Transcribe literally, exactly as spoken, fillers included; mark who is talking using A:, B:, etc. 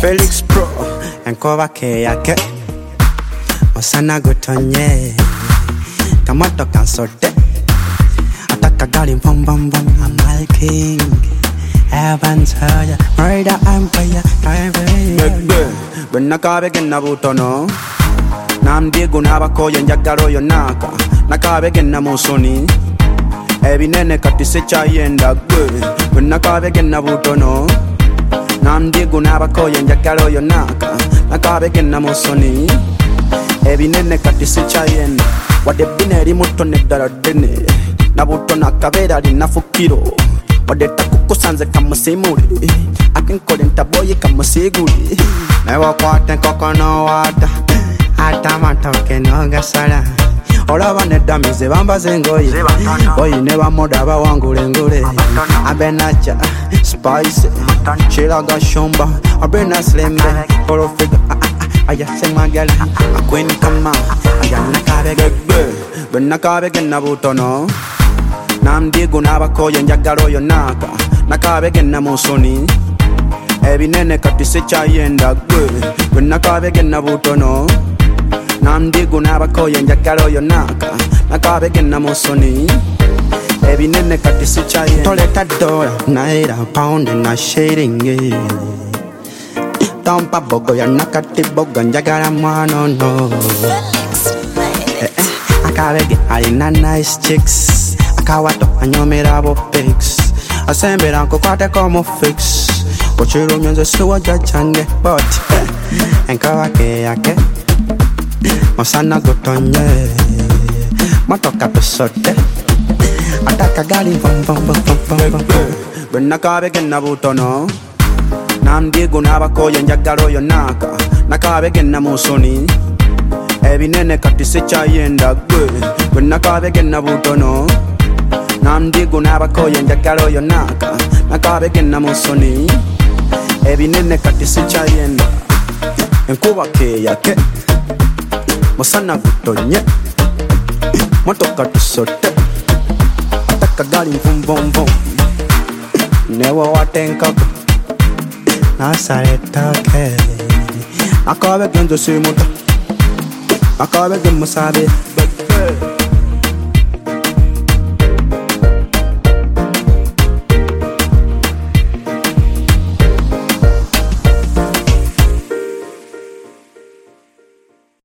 A: Felix Pro Enkova ke yake Osana gutonye Kamato kansote Ataka gali bom bom bom Amal King Evans Hoya Murder Empire Bebe Benakabe gena butono Namdi gunaba koye njagalo yonaka Nakabe gena musoni Ebinene katise chayenda gwe Benakabe gena butono Namdi gunaba koye njagalo yonaka Nakabe gena musoni Ebinene katise chayenda Wade bineri muto nedara dene Nabuto nakabera li nafukiro Wade takukusanze kamusimuri Akinkole ntaboye kamusiguri Mewa kwate koko no wata Ata matoke no gasala Ola baneda mize bamba zengoye Oyi neba moda ba wangule ngule Abenacha, spice Chilaga shomba Abena slembe Olo figa Aya semagala Akweni kama Aya nakabe gebe Benakabe gena butono Namdi gunaba koye njagalo yonaka Nakabe gena musoni Ebinene katise chayenda gwe Benakabe gena butono Namdi gunaba koye njagalo yonaka Nakabe gena musoni Ebinene katise chayenda Toleta dola Naira pound na shading yeah. Tompa bogo ya nakati bogo njagala mwano no eh, eh, Akabege alina nice chicks Akawato anyomera bo pics Asembera nko kwate komo fix Kochiru myenze suwa jachange But eh, enkawa ke yake Mosana gutonye Matoka pesote Ataka gali bom bom bom bom bom Benakabe gena butono Namdi gunaba koye njagalo yonaka Nakabe gena musoni Ebinene katise chayenda gwe Benakabe gena butono Namdi gunaba koye njagalo yonaka Nakabe gena musoni Ebinene katise chayenda Enkuba ke yake Mosana gutonye Motoka tusote Ataka gali vum vum vum Newa watenkako Nasare toke Nakabe genzo simuta Nakabe gemusabe Bebe